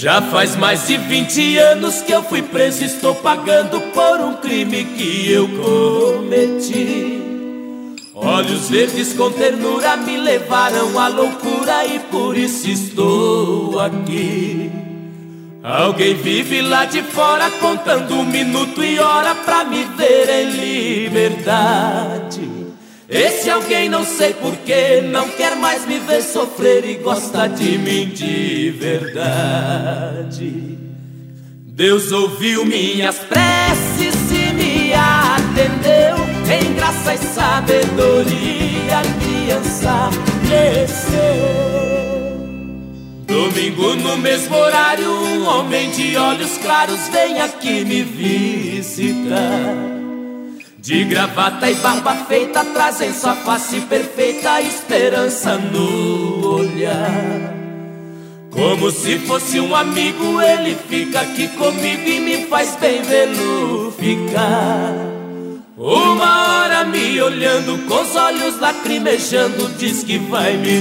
Já faz mais de 20 anos que eu fui preso e estou pagando por um crime que eu cometi. Olhos verdes com ternura me levaram à loucura e por isso estou aqui. Alguém vive lá de fora contando minuto e hora pra me ver em liberdade. Esse alguém não sei porquê não quer mais me ver sofrer e gosta de mim de verdade. Deus ouviu minhas preces e me atendeu. Em graça e sabedoria a criança cresceu. Domingo no mesmo horário um homem de olhos claros vem aqui me visitar. De gravata e barba feita traz em sua face perfeita esperança no olhar. Como se fosse um amigo ele fica aqui comigo e me faz bem vê-lo ficar. Uma hora me olhando com os olhos lacrimejando diz que vai me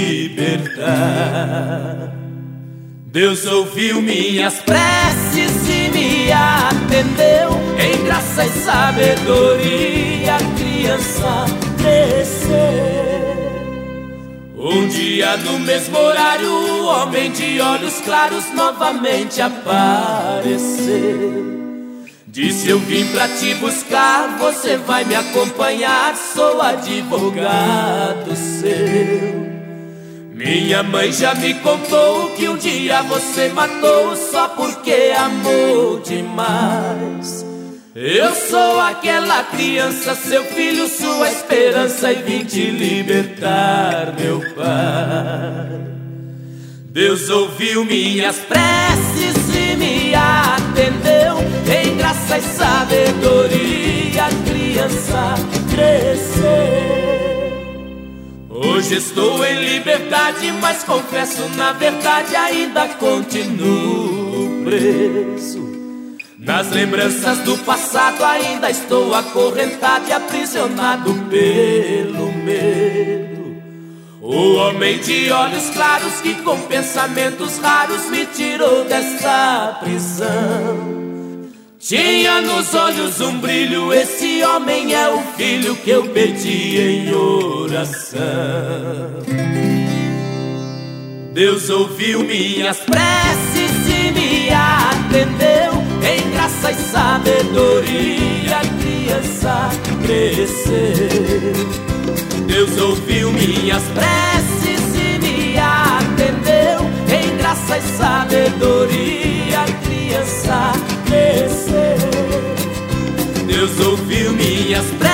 libertar. Deus ouviu minhas preces e me atendeu. Em graça e sabedoria a criança cresceu. Um dia no mesmo horário o homem de olhos claros novamente apareceu. Disse: eu vim pra te buscar, você vai me acompanhar, sou advogado seu. Minha mãe já me contou que um dia você matou só porque amou demais. Eu sou aquela criança, seu filho, sua esperança, e vim te libertar, meu pai. Deus ouviu minhas preces e me atendeu. Em graça e sabedoria a criança cresceu. Hoje estou em liberdade, mas confesso na verdade ainda continuo preso. Nas lembranças do passado ainda estou acorrentado e aprisionado pelo medo. O homem de olhos claros que com pensamentos raros me tirou dessa prisão. Tinha nos olhos um brilho, esse homem é o filho que eu pedi em oração. Deus ouviu minhas preces e me atendeu. Em graça e sabedoria a criança cresceu. Deus ouviu minhas preces e me atendeu. Em graça e sabedoria a criança cresceu. Deus ouviu minhas preces